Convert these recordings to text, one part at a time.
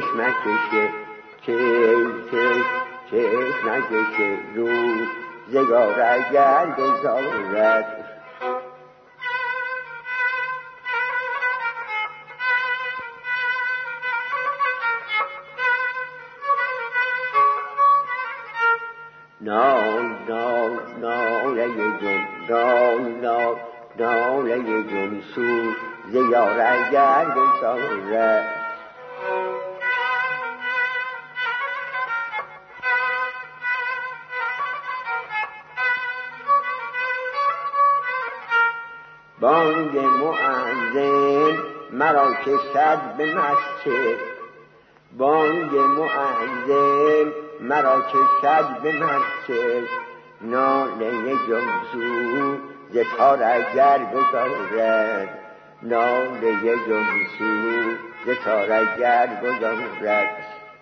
چشمکش روزگار اگر گذارد. ناله جون سوز یار اگر گذارد. بانگ مؤذن مرا کشد به مسجد، بانگ مؤذن مرا کشد به مسجد. ناله جمسو ز تار اگر گذارد، ناله جمسو ز تار اگر گذارد.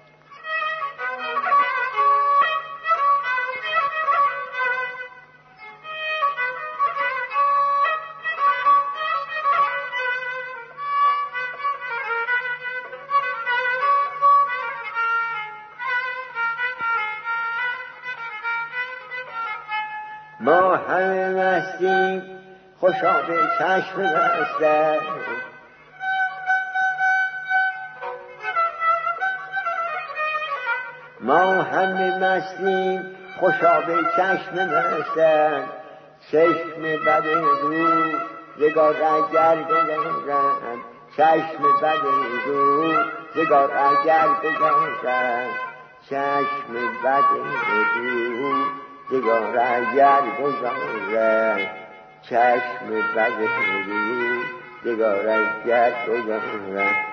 ما همه مستیم خوشا به چشم مستم، ما همه مستیم خوشا به چشم مستم. چشم بد روزگار اگر گذارد، چشم بد روزگار اگر گذارد، چشم بد روزگار اگر گذارد، چشم بد روزگار اگر گذارد.